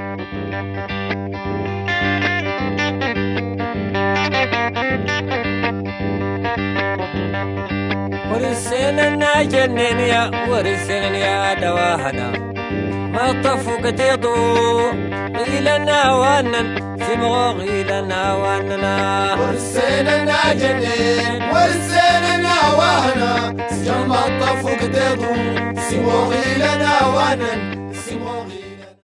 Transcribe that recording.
ورسلنا جنين يا ورسلنا يا دواهنا ما طفوا قتيضو غيلنا وانن سمغو غيلنا واننا ورسلنا جنين ورسلنا وهنا سجل ما طفوا قتيضو سمغو غيلنا وانن